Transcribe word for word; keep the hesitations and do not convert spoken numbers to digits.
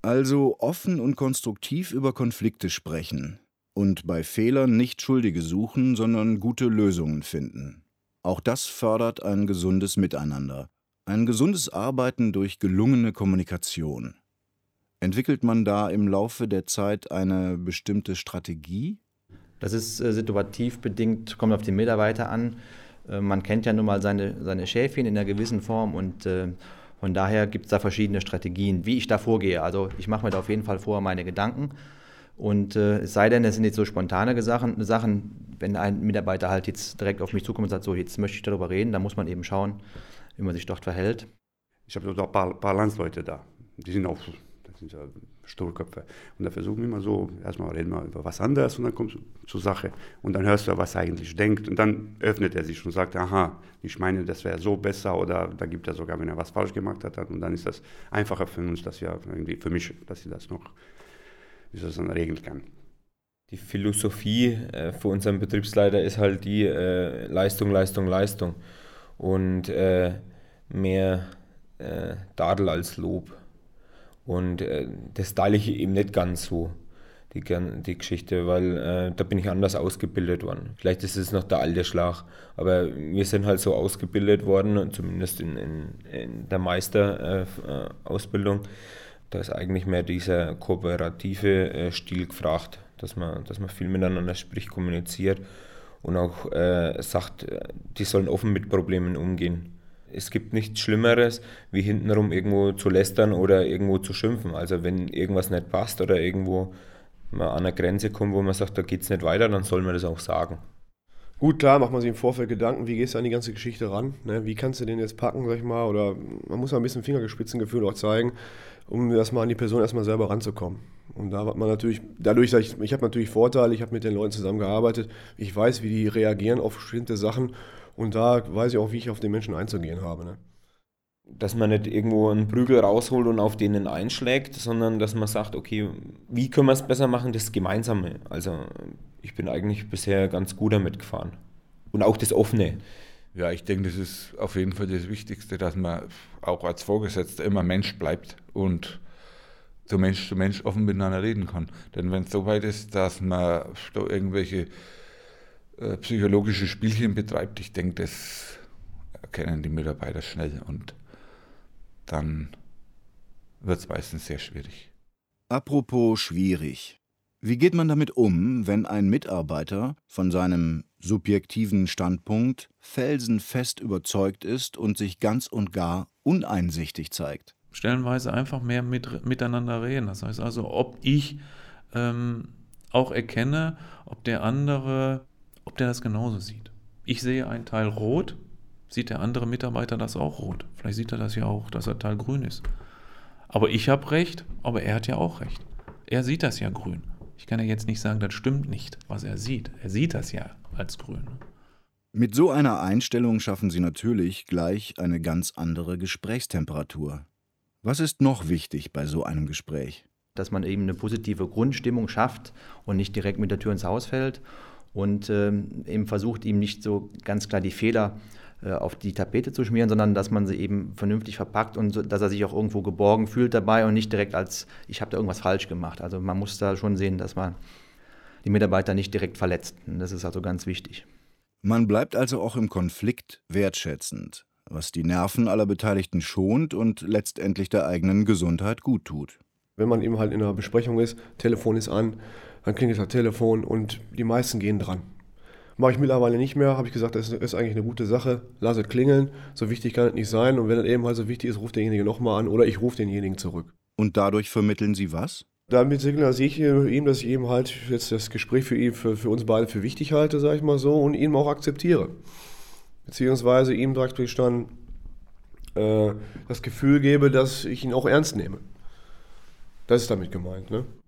Also offen und konstruktiv über Konflikte sprechen und bei Fehlern nicht Schuldige suchen, sondern gute Lösungen finden. Auch das fördert ein gesundes Miteinander. Ein gesundes Arbeiten durch gelungene Kommunikation. Entwickelt man da im Laufe der Zeit eine bestimmte Strategie? Das ist äh, situativ bedingt, kommt auf den Mitarbeiter an. Äh, man kennt ja nun mal seine, seine Schäfchen in einer gewissen Form und äh, von daher gibt es da verschiedene Strategien, wie ich da vorgehe. Also ich mache mir da auf jeden Fall vorher meine Gedanken und äh, es sei denn, es sind jetzt so spontane Sachen, Sachen, wenn ein Mitarbeiter halt jetzt direkt auf mich zukommt und sagt, so jetzt möchte ich darüber reden, dann muss man eben schauen, wie man sich dort verhält. Ich habe da ein paar, paar Landsleute da, die sind auch, das sind ja Sturköpfe. Und da versuchen wir immer so, erstmal reden wir über was anderes und dann kommst du zur Sache. Und dann hörst du, was er eigentlich denkt. Und dann öffnet er sich und sagt, aha, ich meine, das wäre so besser oder da gibt er sogar, wenn er was falsch gemacht hat. Und dann ist das einfacher für uns, dass wir irgendwie, für mich, dass ich das noch, wie soll ich das dann regeln kann. Die Philosophie äh, für unseren Betriebsleiter ist halt die äh, Leistung, Leistung, Leistung. Und äh, mehr äh, Tadel als Lob. Und äh, das teile ich eben nicht ganz so, die, die Geschichte, weil äh, da bin ich anders ausgebildet worden. Vielleicht ist es noch der alte Schlag, aber wir sind halt so ausgebildet worden, zumindest in, in, in der Meisterausbildung, äh, da ist eigentlich mehr dieser kooperative äh, Stil gefragt, dass man, dass man viel miteinander spricht, kommuniziert und auch äh, sagt, die sollen offen mit Problemen umgehen. Es gibt nichts Schlimmeres, wie hintenrum irgendwo zu lästern oder irgendwo zu schimpfen. Also wenn irgendwas nicht passt oder irgendwo man an eine Grenze kommt, wo man sagt, da geht es nicht weiter, dann soll man das auch sagen. Gut, klar, macht man sich im Vorfeld Gedanken, wie gehst du an die ganze Geschichte ran? Ne? Wie kannst du den jetzt packen, sag ich mal? Oder man muss mal ein bisschen Fingergespitzengefühl auch zeigen, um erstmal an die Person erstmal selber ranzukommen. Und da hat man natürlich, dadurch, ich, ich habe natürlich Vorteile, ich habe mit den Leuten zusammengearbeitet, ich weiß, wie die reagieren auf bestimmte Sachen. Und da weiß ich auch, wie ich auf den Menschen einzugehen habe. Ne? Dass man nicht irgendwo einen Prügel rausholt und auf denen einschlägt, sondern dass man sagt, okay, wie können wir es besser machen, das Gemeinsame. Also ich bin eigentlich bisher ganz gut damit gefahren. Und auch das Offene. Ja, ich denke, das ist auf jeden Fall das Wichtigste, dass man auch als Vorgesetzter immer Mensch bleibt und so Mensch zu Mensch offen miteinander reden kann. Denn wenn es so weit ist, dass man da irgendwelche psychologische Spielchen betreibt, ich denke, das erkennen die Mitarbeiter schnell und dann wird es meistens sehr schwierig. Apropos schwierig. Wie geht man damit um, wenn ein Mitarbeiter von seinem subjektiven Standpunkt felsenfest überzeugt ist und sich ganz und gar uneinsichtig zeigt? Stellenweise einfach mehr mit, miteinander reden. Das heißt also, ob ich ähm, auch erkenne, ob der andere ob der das genauso sieht. Ich sehe einen Teil rot, sieht der andere Mitarbeiter das auch rot. Vielleicht sieht er das ja auch, dass der Teil grün ist. Aber ich habe recht, aber er hat ja auch recht. Er sieht das ja grün. Ich kann ja jetzt nicht sagen, das stimmt nicht, was er sieht. Er sieht das ja als grün. Mit so einer Einstellung schaffen Sie natürlich gleich eine ganz andere Gesprächstemperatur. Was ist noch wichtig bei so einem Gespräch? Dass man eben eine positive Grundstimmung schafft und nicht direkt mit der Tür ins Haus fällt. Und ähm, eben versucht, ihm nicht so ganz klar die Fehler äh, auf die Tapete zu schmieren, sondern dass man sie eben vernünftig verpackt und so, dass er sich auch irgendwo geborgen fühlt dabei und nicht direkt als, ich habe da irgendwas falsch gemacht. Also man muss da schon sehen, dass man die Mitarbeiter nicht direkt verletzt. Und das ist also ganz wichtig. Man bleibt also auch im Konflikt wertschätzend, was die Nerven aller Beteiligten schont und letztendlich der eigenen Gesundheit gut tut. Wenn man eben halt in einer Besprechung ist, Telefon ist an, dann klingelt das Telefon und die meisten gehen dran. Mache ich mittlerweile nicht mehr, habe ich gesagt, das ist eigentlich eine gute Sache, lass es klingeln, so wichtig kann es nicht sein und wenn es eben halt so wichtig ist, ruft derjenige nochmal an oder ich rufe denjenigen zurück. Und dadurch vermitteln Sie was? Damit signalisiere ich ihm, dass ich eben halt jetzt das Gespräch für ihn, für, für uns beide für wichtig halte, sage ich mal so, und ihn auch akzeptiere. Beziehungsweise ihm praktisch dann äh, das Gefühl gebe, dass ich ihn auch ernst nehme. Das ist damit gemeint, ne?